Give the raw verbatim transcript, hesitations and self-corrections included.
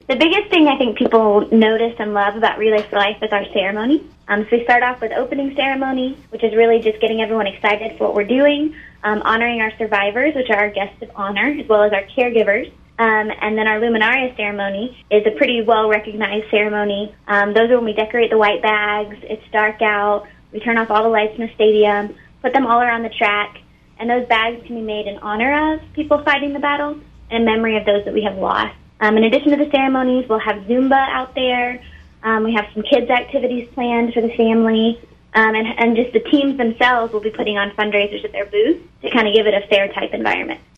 The biggest thing I think people notice and love about Relay for Life is our ceremony. Um, so we start off with opening ceremony, which is really just getting everyone excited for what we're doing, um, honoring our survivors, which are our guests of honor, as well as our caregivers. Um, and then our Luminaria ceremony is a pretty well-recognized ceremony. Um, those are when we decorate the white bags, it's dark out, we turn off all the lights in the stadium, put them all around the track, and those bags can be made in honor of people fighting the battle and in memory of those that we have lost. Um, in addition to the ceremonies, we'll have Zumba out there. Um, we have some kids' activities planned for the family. Um, and, and just the teams themselves will be putting on fundraisers at their booth to kind of give it a fair type environment.